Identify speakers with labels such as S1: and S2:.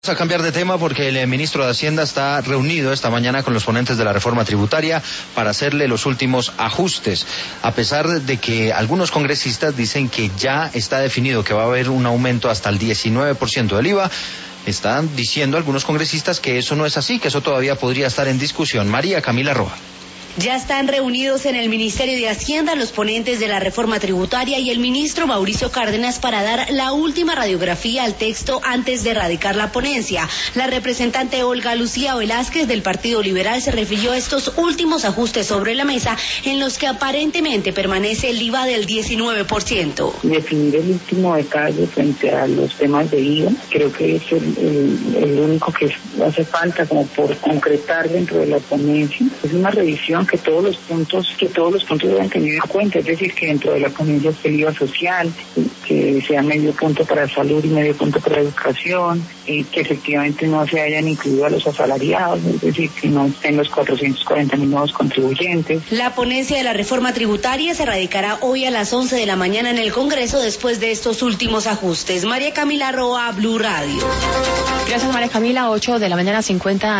S1: Vamos a cambiar de tema porque el ministro de Hacienda está reunido esta mañana con los ponentes de la reforma tributaria para hacerle los últimos ajustes, a pesar de que algunos congresistas dicen que ya está definido que va a haber un aumento hasta el 19% del IVA. Están diciendo algunos congresistas que eso no es así, que eso todavía podría estar en discusión. María Camila Roa.
S2: Ya están reunidos en el Ministerio de Hacienda los ponentes de la reforma tributaria y el ministro Mauricio Cárdenas para dar la última radiografía al texto antes de radicar la ponencia. La representante Olga Lucía Velázquez del Partido Liberal se refirió a estos últimos ajustes sobre la mesa en los que aparentemente permanece el IVA del 19%.
S3: Definir el último detalle frente a los temas de IVA, creo que es el único que hace falta como por concretar dentro de la ponencia. Es una revisión que todos los puntos deben tener en cuenta, es decir, que dentro de la ponencia esté el IVA social, que sea medio punto para salud y medio punto para educación, que efectivamente no se hayan incluido a los asalariados, es decir, que no estén los 440.000 nuevos contribuyentes.
S2: La ponencia de la reforma tributaria se radicará hoy a las 11 de la mañana en el Congreso después de estos últimos ajustes. María Camila Roa, Blue Radio.
S4: Gracias, María Camila. 8 de la mañana, 50